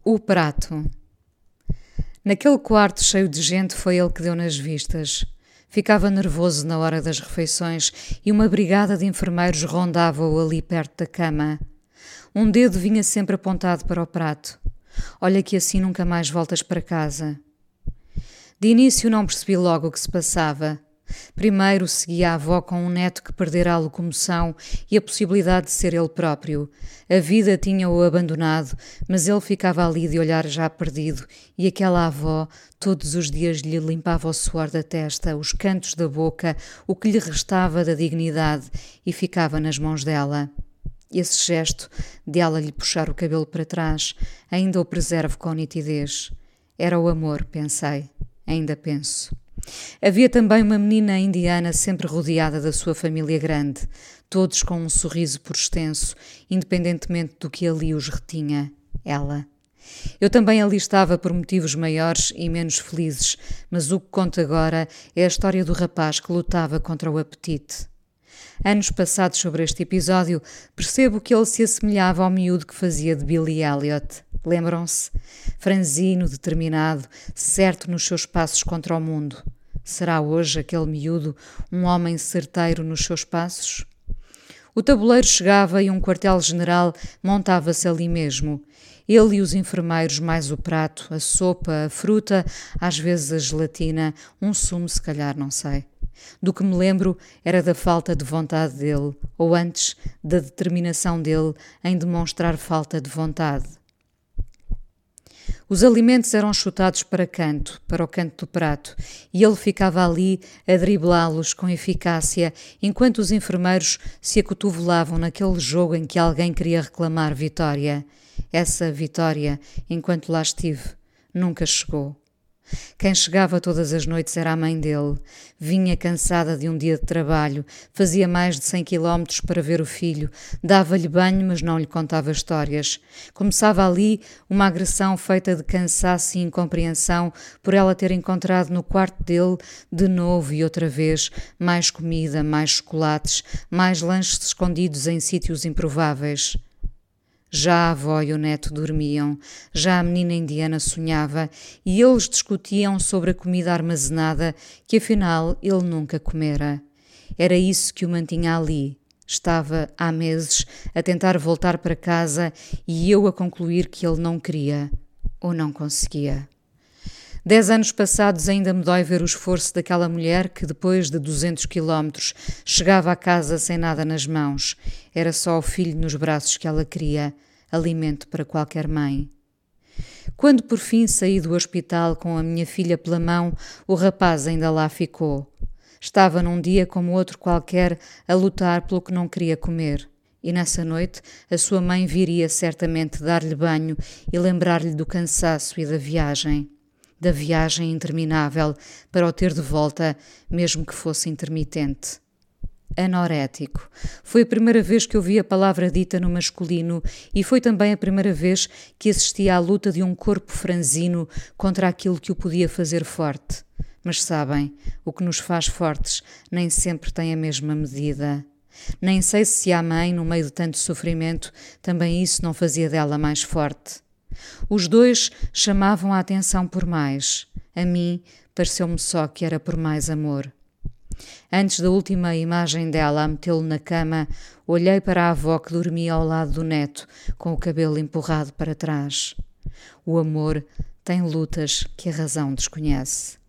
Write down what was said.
O prato. Naquele quarto cheio de gente foi ele que deu nas vistas. Ficava nervoso na hora das refeições e uma brigada de enfermeiros rondava-o ali perto da cama. Um dedo vinha sempre apontado para o prato. Olha que assim nunca mais voltas para casa. De início não percebi logo o que se passava. Primeiro seguia a avó com um neto que perdera a locomoção e a possibilidade de ser ele próprio. A vida tinha-o abandonado, mas ele ficava ali de olhar já perdido, e aquela avó todos os dias lhe limpava o suor da testa, os cantos da boca, o que lhe restava da dignidade, e ficava nas mãos dela. Esse gesto de ela lhe puxar o cabelo para trás ainda o preservo com nitidez. Era o amor, pensei. Ainda penso. Havia também uma menina indiana sempre rodeada da sua família grande, todos com um sorriso por extenso, independentemente do que ali os retinha, ela. Eu também ali estava por motivos maiores e menos felizes, mas o que conto agora é a história do rapaz que lutava contra o apetite. Anos passados sobre este episódio, percebo que ele se assemelhava ao miúdo que fazia de Billy Elliot. Lembram-se? Franzino, determinado, certo nos seus passos contra o mundo. Será hoje aquele miúdo um homem certeiro nos seus passos? O tabuleiro chegava e um quartel-general montava-se ali mesmo. Ele e os enfermeiros, mais o prato, a sopa, a fruta, às vezes a gelatina, um sumo se calhar, não sei. Do que me lembro era da falta de vontade dele, ou antes, da determinação dele em demonstrar falta de vontade. Os alimentos eram chutados para o canto do prato, e ele ficava ali a driblá-los com eficácia, enquanto os enfermeiros se acotovelavam naquele jogo em que alguém queria reclamar vitória. Essa vitória, enquanto lá estive, nunca chegou. Quem chegava todas as noites era a mãe dele. Vinha cansada de um dia de trabalho, fazia mais de 100 quilómetros para ver o filho, dava-lhe banho, mas não lhe contava histórias. Começava ali uma agressão feita de cansaço e incompreensão por ela ter encontrado no quarto dele, de novo e outra vez, mais comida, mais chocolates, mais lanches escondidos em sítios improváveis. Já a avó e o neto dormiam, já a menina indiana sonhava e eles discutiam sobre a comida armazenada que afinal ele nunca comera. Era isso que o mantinha ali. Estava há meses a tentar voltar para casa e eu a concluir que ele não queria ou não conseguia. 10 anos passados ainda me dói ver o esforço daquela mulher que, depois de 200 quilómetros, chegava a casa sem nada nas mãos. Era só o filho nos braços que ela queria, alimento para qualquer mãe. Quando por fim saí do hospital com a minha filha pela mão, o rapaz ainda lá ficou. Estava num dia como outro qualquer a lutar pelo que não queria comer. E nessa noite a sua mãe viria certamente dar-lhe banho e lembrar-lhe do cansaço e da viagem interminável para o ter de volta, mesmo que fosse intermitente. Anorético. Foi a primeira vez que ouvi a palavra dita no masculino e foi também a primeira vez que assisti à luta de um corpo franzino contra aquilo que o podia fazer forte. Mas sabem, o que nos faz fortes nem sempre tem a mesma medida. Nem sei se a mãe, no meio de tanto sofrimento, também isso não fazia dela mais forte. Os dois chamavam a atenção por mais. A mim, pareceu-me só que era por mais amor. Antes da última imagem dela a metê-lo na cama, olhei para a avó que dormia ao lado do neto, com o cabelo empurrado para trás. O amor tem lutas que a razão desconhece.